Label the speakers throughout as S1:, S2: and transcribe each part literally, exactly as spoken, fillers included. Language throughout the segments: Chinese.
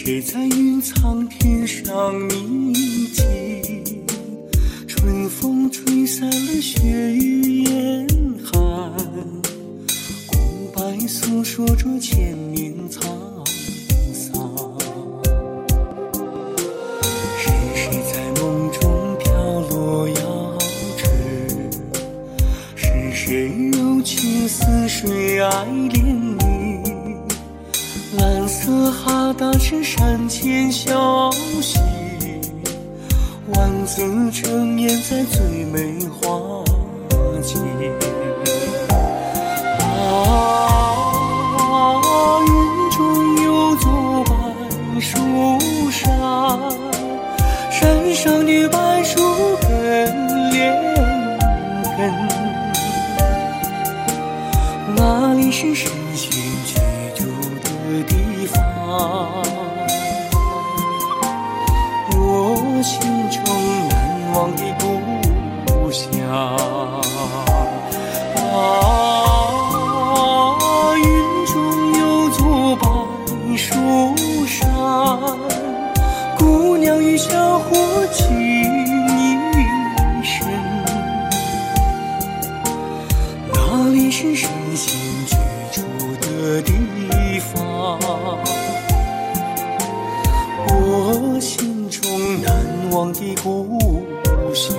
S1: 谁在云苍天上铭记？春风吹散了雪与严寒，古白诉说着千年沧桑。是谁在梦中飘落遥指？是谁柔情似水爱恋你？蓝色哈达是山前消息，万紫争艳在最美花季。啊，云中有座白树山，山上的白树根连根，那里是神仙居住的地方，我心中难忘的故乡。啊，云中有座白树山，姑娘与小伙情一生，那里是神仙居住的地方，我心中难忘的故乡。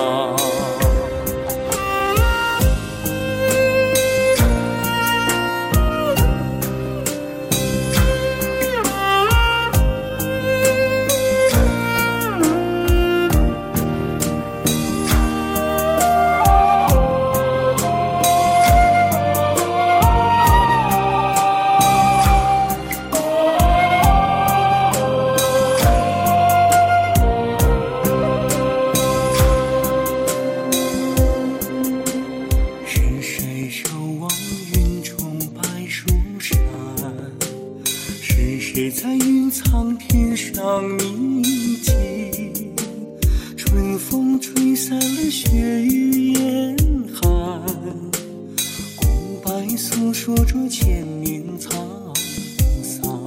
S1: 谁在云苍天上铭记？春风吹散了雪与严寒，古白诉说着千年沧桑。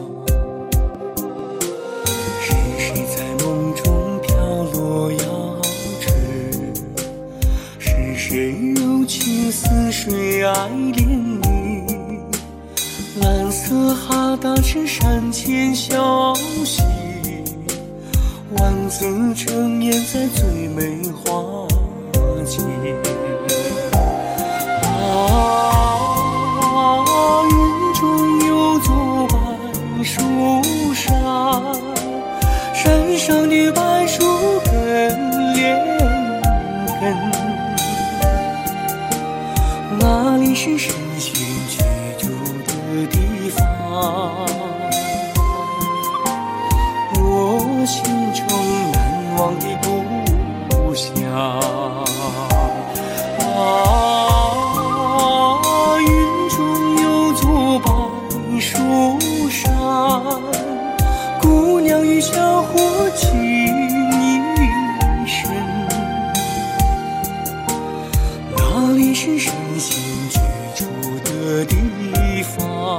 S1: 是谁在梦中飘落遥指？是谁柔情似水爱恋你？蓝色哈达是山前消息，万紫争艳在最美花季。啊，云中有座白树山，山上的白树根连根，那里是神仙居住的地方，我心中难忘的故乡。啊，云中有座白树山，姑娘与小伙情一生，那里是神仙居住的地方，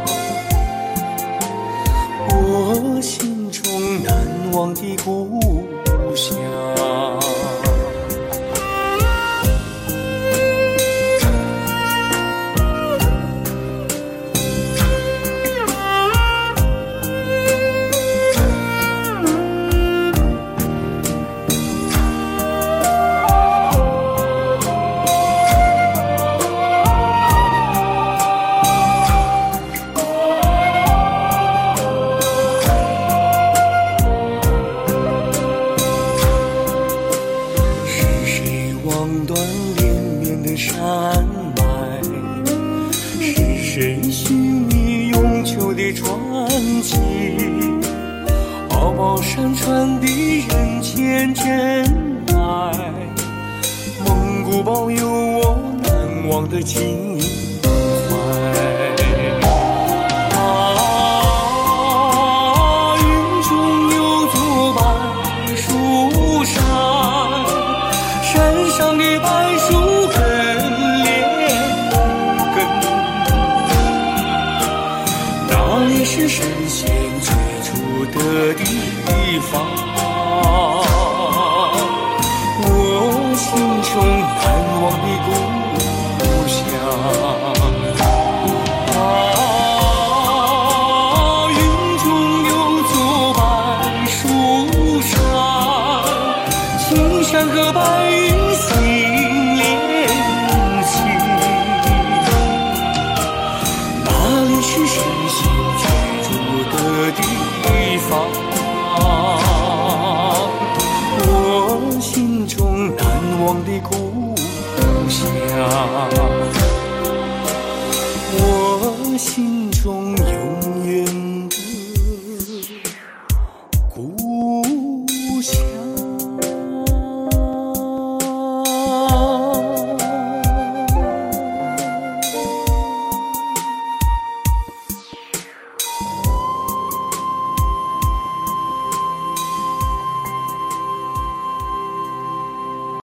S1: 我心中难忘的故乡。山脉，是谁寻觅永久的传奇？敖包山传递人间真爱，蒙古包有我难忘的情怀。是神仙居住住的地方。我心中难忘的故乡。啊，云中有座白树山，青山和白云心连心。那里是神仙居住的地方，我心中难忘的故乡，我心中永